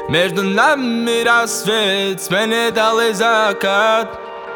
Между нами рассвет, сменит алый закат.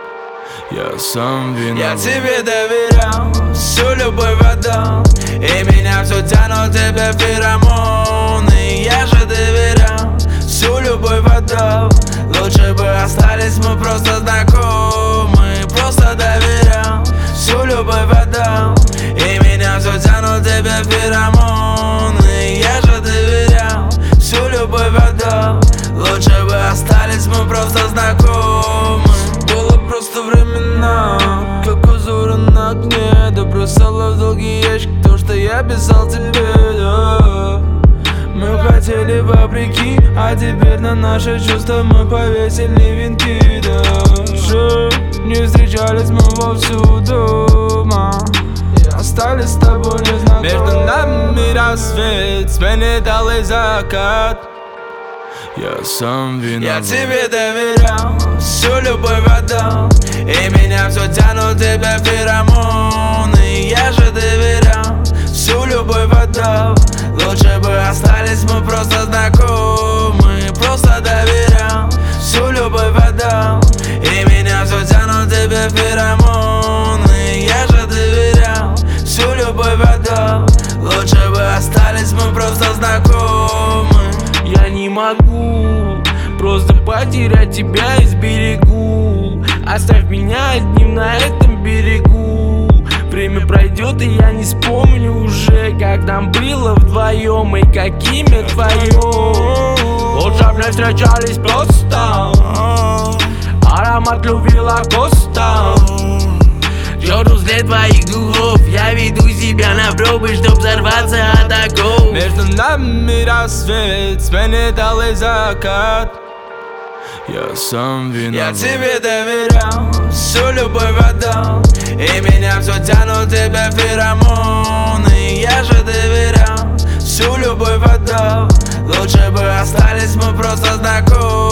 Я сам виноват. Я тебе доверял, всю любовь отдал, и меня все тянут тебе феромоны. Я же доверял, всю любовь отдал, лучше бы остались мы просто знакомы. Просто доверял, всю любовь отдал, и меня все тянут тебе феромоны. Я же доверял, всю любовь отдал, лучше бы остались мы просто знакомы. Было просто времена, как узоры на окне. Да бросала в долгий ящик то, что я писал тебе, да. Мы хотели вопреки, а теперь на наши чувства мы повесили венки, даже не встречались мы вовсю дома, и остались с тобой незнакомы. Между нами рассвет, сменит алый закат. Я сам виноват. Я тебе доверял, всю любовь отдал, и меня все тянут тебе феромоны. Я же доверял, всю любовь отдал, лучше бы остались мы просто знакомы. Просто доверял, всю любовь отдал, и меня все тянут тебе феромоны. Я же доверял, всю любовь отдал, лучше бы остались мы просто знакомы. Я не могу просто потерять тебя из берегу. Оставь меня одним на этом берегу. Время пройдет, и я не вспомню уже, как нам было вдвоем и какими твоем. Лучше б не встречались просто, аромат любви лакоста. Чёрт взгляд твоих духов, я веду себя на пробы, чтоб взорваться от оков. Между нами рассвет, сменит алый закат. Я сам виноват. Я тебе доверял, всю любовь отдал, и меня все тянут тебе феромоны. Я же доверял, всю любовь отдал, лучше бы остались мы просто знакомы.